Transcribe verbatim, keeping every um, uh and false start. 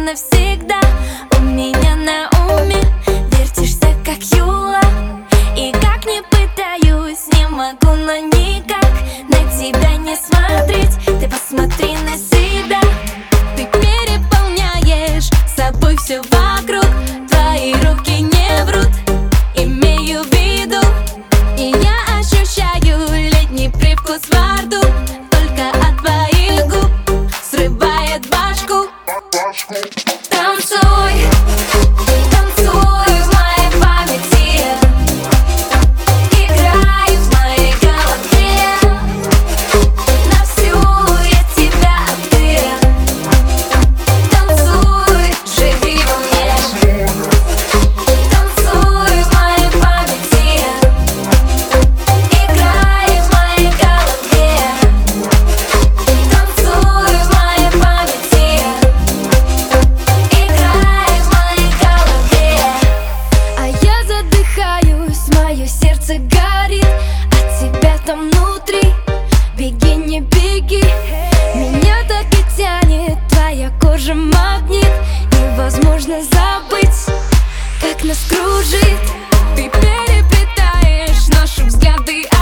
навсегда у меня на уме. Вертишься, как Юла, и как не пытаюсь, не могу, но никак на тебя не смотреть. Ты посмотри на себя, ты переполняешь собой все вокруг. Твои руки не врут, имею в виду, и я ощущаю летний привкус во рту. Только от твоих губ срывает башку. Танцуй, танцуй в моей памяти, играй в моей голове. На всю я тебя отдаю. Танцуй, живи во мне. Танцуй в моей памяти, играй в моей голове. Танцуй в моей памяти, играй в моей голове. А я задыхаюсь, мое сердце горит от тебя там внутри. Беги, не беги, меня так и тянет, твоя кожа магнит. Невозможно забыть, как нас кружит. Ты переплетаешь наши взгляды